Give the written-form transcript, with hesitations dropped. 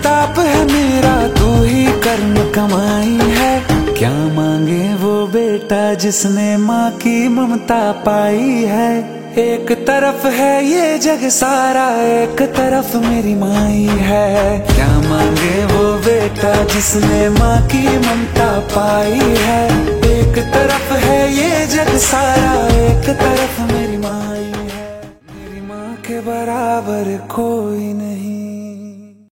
प्रताप है मेरा, तू ही कर्म कमाई है। क्या मांगे वो बेटा जिसने माँ की ममता पाई है। एक तरफ है ये जग सारा, एक तरफ मेरी माई है। क्या मांगे वो बेटा जिसने माँ की ममता पाई है। एक तरफ है ये जग सारा, एक तरफ